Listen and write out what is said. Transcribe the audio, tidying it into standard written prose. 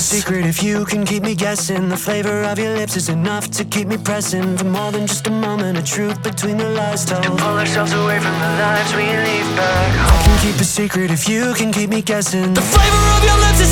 secret if you can keep me guessing. The flavor of your lips is enough to keep me pressing for more than just a moment of truth between the lies told. To pull ourselves away from the lives we leave back home. I can keep a secret if you can keep me guessing. The flavor of your lips is